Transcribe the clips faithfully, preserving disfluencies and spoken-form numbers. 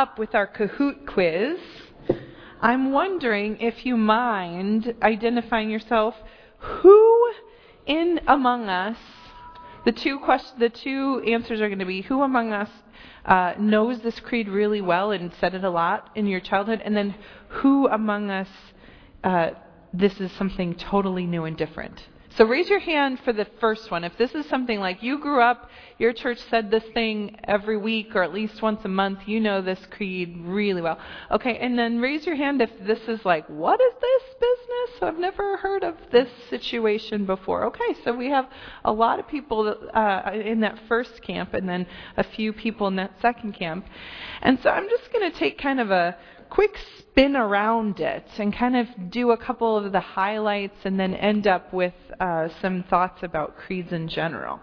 Up with our Kahoot quiz. I'm wondering if you mind identifying yourself. Who in among us, the two questions, the two answers are going to be, who among us uh, knows this creed really well and said it a lot in your childhood, and then who among us uh, this is something totally new and different. So raise your hand for the first one. If this is something like you grew up, your church said this thing every week or at least once a month, you know this creed really well. Okay, and then raise your hand if this is like, what is this business? I've never heard of this situation before. Okay, so we have a lot of people uh, in that first camp and then a few people in that second camp. And so I'm just going to take kind of a quick spin around it and kind of do a couple of the highlights and then end up with uh, some thoughts about creeds in general.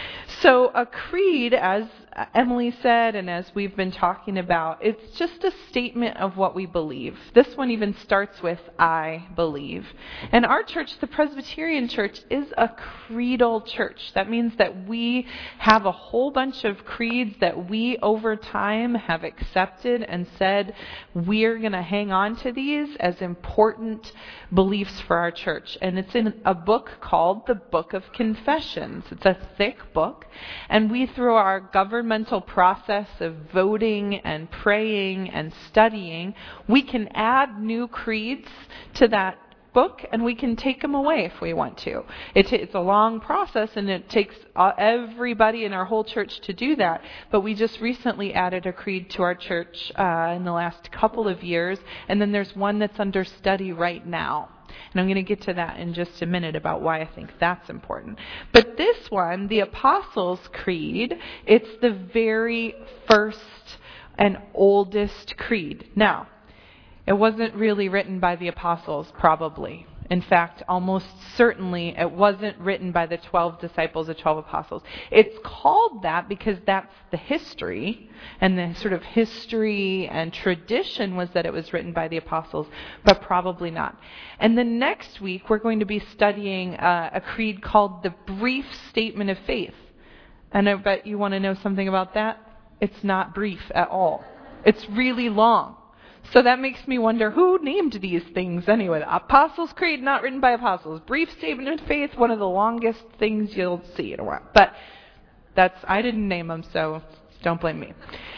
So a creed, as Emily said and as we've been talking about, it's just a statement of what we believe. This one even starts with, I believe. And our church, the Presbyterian Church, is a creedal church. That means that we have a whole bunch of creeds that we over time have accepted and said we're going to hang on to these as important beliefs for our church. And it's in a book called the Book of Confessions. It's a thick book. And we, through our governmental process of voting and praying and studying, we can add new creeds to that book and we can take them away if we want to. It, it's a long process and it takes uh, everybody in our whole church to do that. But we just recently added a creed to our church uh, in the last couple of years. And then there's one that's under study right now. And I'm going to get to that in just a minute about why I think that's important. But this one, the Apostles' Creed, it's the very first and oldest creed. Now, it wasn't really written by the apostles, probably. In fact, almost certainly it wasn't written by the twelve disciples, the twelve apostles. It's called that because that's the history, and the sort of history and tradition was that it was written by the apostles, but probably not. And then next week we're going to be studying uh, a creed called the Brief Statement of Faith. And I bet you want to know something about that. It's not brief at all. It's really long. So that makes me wonder, who named these things anyway? The Apostles' Creed, not written by apostles. Brief Statement of Faith, one of the longest things you'll see in a while. But that's I didn't name them, so don't blame me.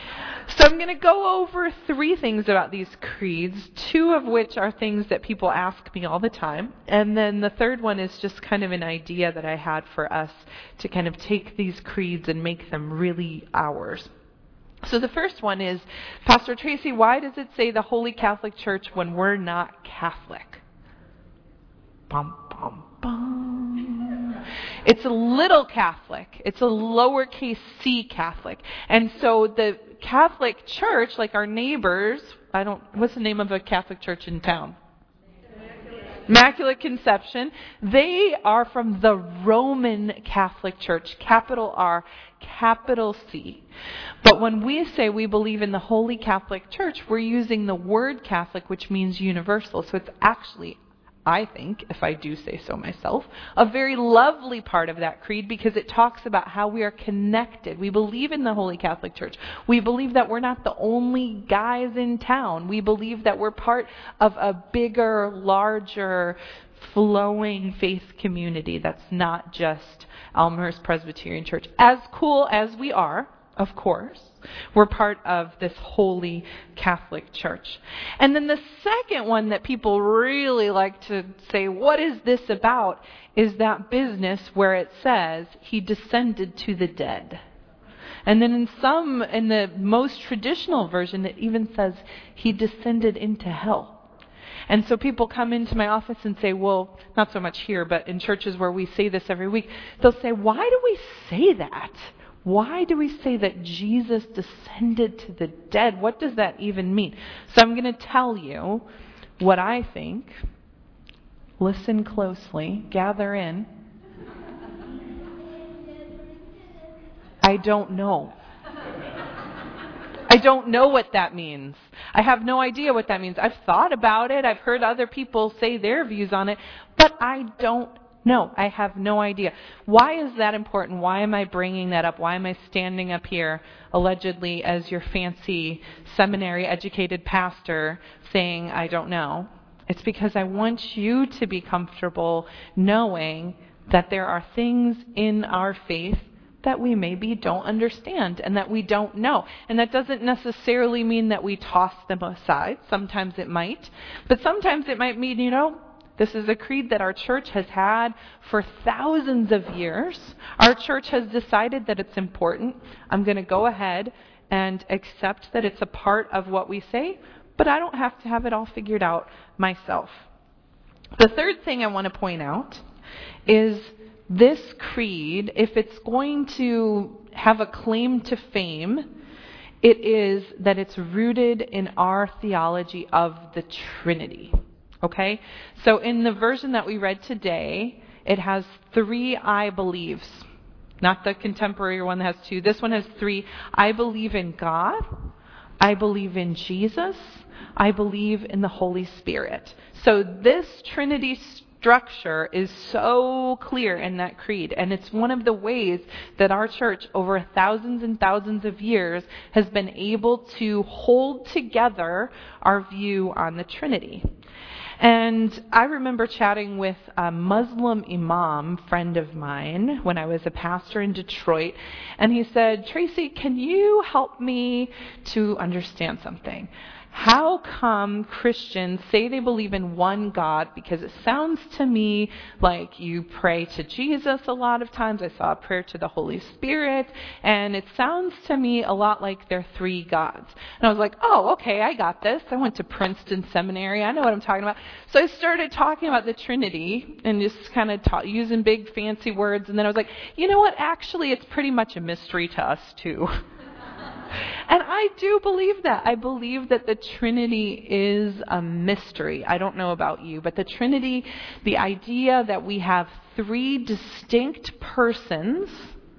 So I'm going to go over three things about these creeds, two of which are things that people ask me all the time. And then the third one is just kind of an idea that I had for us to kind of take these creeds and make them really ours. So the first one is, Pastor Tracy, why does it say the Holy Catholic Church when we're not Catholic? Bum, bum, bum. It's a little Catholic. It's a lowercase c Catholic. And so the Catholic Church, like our neighbors, I don't, what's the name of a Catholic church in town? Immaculate Conception. They are from the Roman Catholic Church, capital R, capital C. But when we say we believe in the Holy Catholic Church, we're using the word Catholic, which means universal. So it's actually, I think, if I do say so myself, a very lovely part of that creed because it talks about how we are connected. We believe in the Holy Catholic Church. We believe that we're not the only guys in town. We believe that we're part of a bigger, larger, flowing faith community that's not just Elmhurst Presbyterian Church. As cool as we are, of course, we're part of this Holy Catholic Church. And then the second one that people really like to say, what is this about, is that business where it says he descended to the dead. And then in some, in the most traditional version, it even says he descended into hell. And so people come into my office and say, well, not so much here, but in churches where we say this every week, they'll say, why do we say that? Why do we say that Jesus descended to the dead? What does that even mean? So I'm going to tell you what I think. Listen closely. Gather in. I don't know. I don't know what that means. I have no idea what that means. I've thought about it. I've heard other people say their views on it, but I don't No, I have no idea. Why is that important? Why am I bringing that up? Why am I standing up here, allegedly as your fancy seminary-educated pastor, saying I don't know? It's because I want you to be comfortable knowing that there are things in our faith that we maybe don't understand and that we don't know. And that doesn't necessarily mean that we toss them aside. Sometimes it might. But sometimes it might mean, you know, this is a creed that our church has had for thousands of years. Our church has decided that it's important. I'm going to go ahead and accept that it's a part of what we say, but I don't have to have it all figured out myself. The third thing I want to point out is this creed, if it's going to have a claim to fame, it is that it's rooted in our theology of the Trinity. Okay? So in the version that we read today, it has three I believes. Not the contemporary one that has two. This one has three. I believe in God. I believe in Jesus. I believe in the Holy Spirit. So this Trinity structure is so clear in that creed. And it's one of the ways that our church over thousands and thousands of years has been able to hold together our view on the Trinity. And I remember chatting with a Muslim imam friend of mine when I was a pastor in Detroit, and he said, Tracy, can you help me to understand something? How come Christians say they believe in one God? Because it sounds to me like you pray to Jesus a lot of times. I saw a prayer to the Holy Spirit. And it sounds to me a lot like they're three gods. And I was like, oh, okay, I got this. I went to Princeton Seminary. I know what I'm talking about. So I started talking about the Trinity and just kind of ta- using big fancy words. And then I was like, you know what? Actually, it's pretty much a mystery to us too. And I do believe that. I believe that the Trinity is a mystery. I don't know about you, but the Trinity, the idea that we have three distinct persons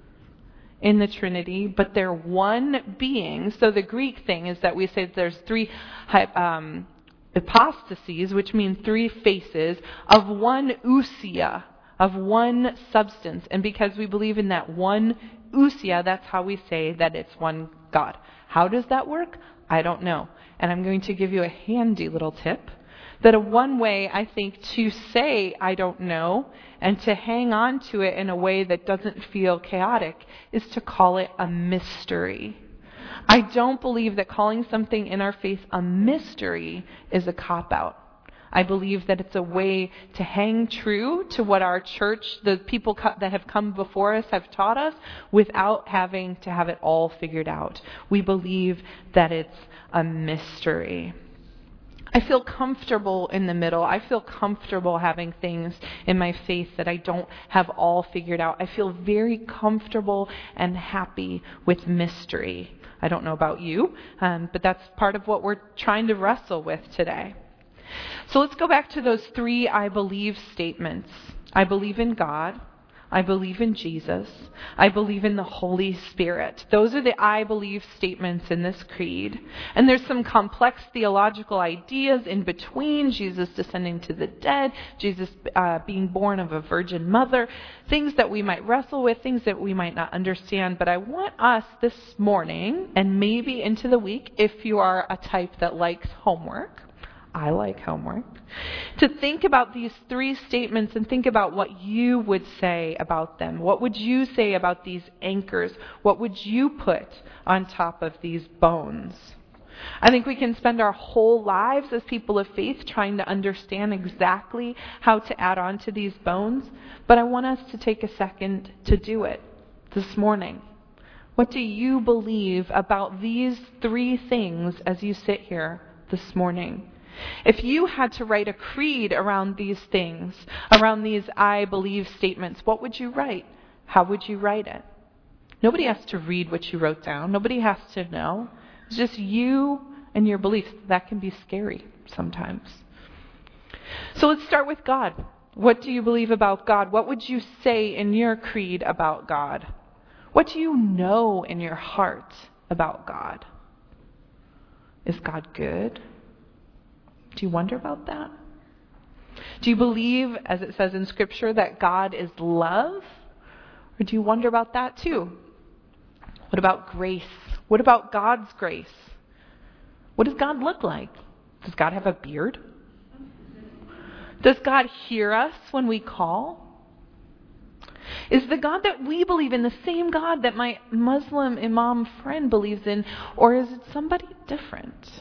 in the Trinity, but they're one being. So the Greek thing is that we say that there's three um, hypostases, which means three faces, of one ousia, of one substance. And because we believe in that one ousia, that's how we say that it's one God. How does that work? I don't know. And I'm going to give you a handy little tip that a one way, I think, to say I don't know and to hang on to it in a way that doesn't feel chaotic is to call it a mystery. I don't believe that calling something in our faith a mystery is a cop-out. I believe that it's a way to hang true to what our church, the people co- that have come before us have taught us without having to have it all figured out. We believe that it's a mystery. I feel comfortable in the middle. I feel comfortable having things in my faith that I don't have all figured out. I feel very comfortable and happy with mystery. I don't know about you, um, but that's part of what we're trying to wrestle with today. So let's go back to those three I believe statements. I believe in God. I believe in Jesus. I believe in the Holy Spirit. Those are the I believe statements in this creed. And there's some complex theological ideas in between. Jesus descending to the dead. Jesus uh, being born of a virgin mother. Things that we might wrestle with. Things that we might not understand. But I want us this morning, and maybe into the week, if you are a type that likes homework, I like homework, to think about these three statements and think about what you would say about them. What would you say about these anchors? What would you put on top of these bones? I think we can spend our whole lives as people of faith trying to understand exactly how to add on to these bones, but I want us to take a second to do it this morning. What do you believe about these three things as you sit here this morning? If you had to write a creed around these things, around these I believe statements, what would you write? How would you write it? Nobody has to read what you wrote down. Nobody has to know. It's just you and your beliefs. That can be scary sometimes. So let's start with God. What do you believe about God? What would you say in your creed about God? What do you know in your heart about God? Is God good? Do you wonder about that? Do you believe, as it says in Scripture, that God is love? Or do you wonder about that too? What about grace? What about God's grace? What does God look like? Does God have a beard? Does God hear us when we call? Is the God that we believe in the same God that my Muslim imam friend believes in, or is it somebody different?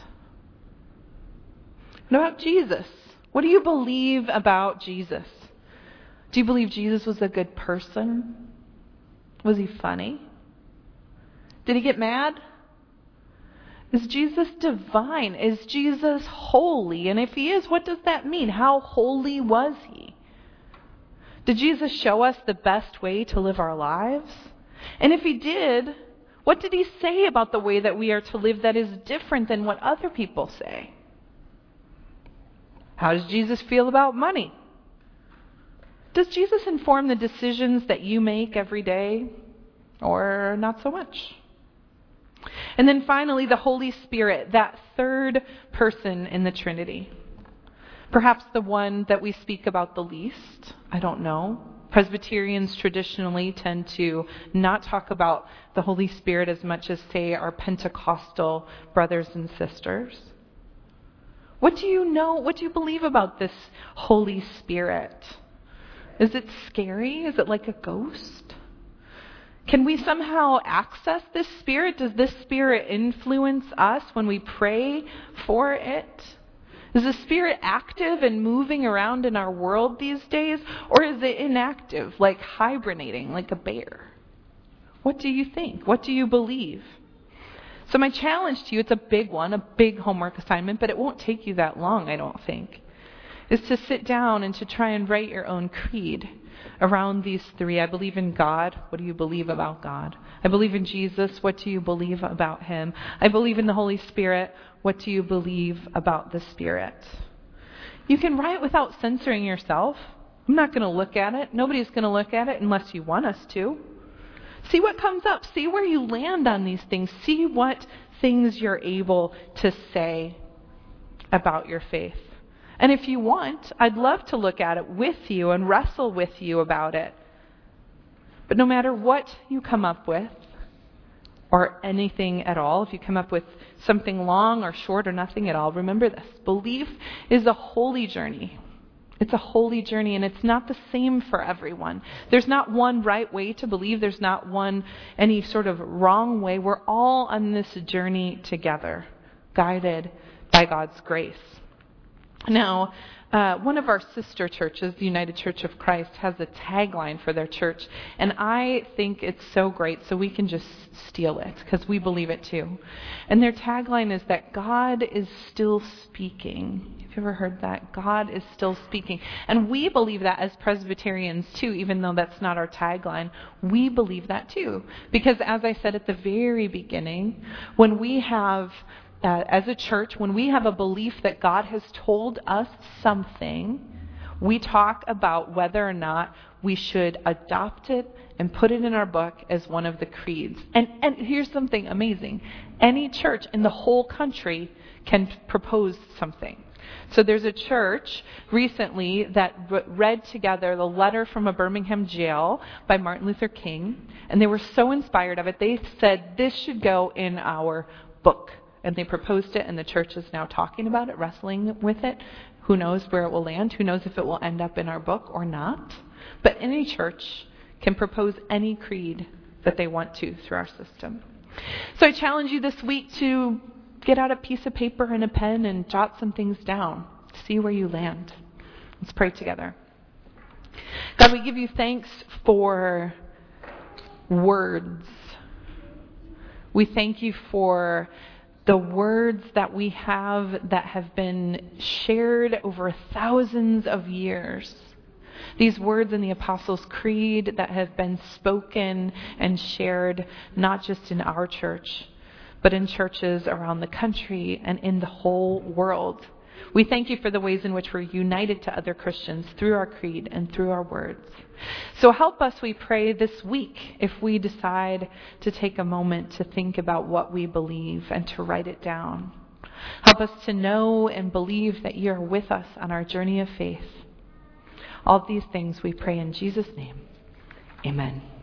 What about Jesus? What do you believe about Jesus? Do you believe Jesus was a good person? Was he funny? Did he get mad? Is Jesus divine? Is Jesus holy? And if he is, what does that mean? How holy was he? Did Jesus show us the best way to live our lives? And if he did, what did he say about the way that we are to live that is different than what other people say? How does Jesus feel about money? Does Jesus inform the decisions that you make every day, or not so much? And then finally, the Holy Spirit, that third person in the Trinity. Perhaps the one that we speak about the least. I don't know. Presbyterians traditionally tend to not talk about the Holy Spirit as much as, say, our Pentecostal brothers and sisters. What do you know? What do you believe about this Holy Spirit? Is it scary? Is it like a ghost? Can we somehow access this Spirit? Does this Spirit influence us when we pray for it? Is the Spirit active and moving around in our world these days? Or is it inactive, like hibernating, like a bear? What do you think? What do you believe? So my challenge to you, it's a big one, a big homework assignment, but it won't take you that long, I don't think, is to sit down and to try and write your own creed around these three. I believe in God. What do you believe about God? I believe in Jesus. What do you believe about him? I believe in the Holy Spirit. What do you believe about the Spirit? You can write without censoring yourself. I'm not going to look at it. Nobody's going to look at it unless you want us to. See what comes up. See where you land on these things. See what things you're able to say about your faith. And if you want, I'd love to look at it with you and wrestle with you about it. But no matter what you come up with, or anything at all, if you come up with something long or short or nothing at all, remember this. Belief is a holy journey. It's a holy journey, and it's not the same for everyone. There's not one right way to believe. There's not one any sort of wrong way. We're all on this journey together, guided by God's grace. Now, uh, one of our sister churches, the United Church of Christ, has a tagline for their church, and I think it's so great, so we can just steal it, because we believe it too. And their tagline is that God is still speaking. Have you ever heard that? God is still speaking. And we believe that as Presbyterians too, even though that's not our tagline. We believe that too. Because as I said at the very beginning, when we have Uh, as a church, when we have a belief that God has told us something, we talk about whether or not we should adopt it and put it in our book as one of the creeds. And, and here's something amazing. Any church in the whole country can propose something. So there's a church recently that read together the letter from a Birmingham jail by Martin Luther King, and they were so inspired of it, they said, this should go in our book. And they proposed it, and the church is now talking about it, wrestling with it. Who knows where it will land? Who knows if it will end up in our book or not? But any church can propose any creed that they want to through our system. So I challenge you this week to get out a piece of paper and a pen and jot some things down. See where you land. Let's pray together. God, we give you thanks for words. We thank you for the words that we have that have been shared over thousands of years. These words in the Apostles' Creed that have been spoken and shared not just in our church, but in churches around the country and in the whole world. We thank you for the ways in which we're united to other Christians through our creed and through our words. So help us, we pray, this week if we decide to take a moment to think about what we believe and to write it down. Help us to know and believe that you are with us on our journey of faith. All of these things we pray in Jesus' name. Amen.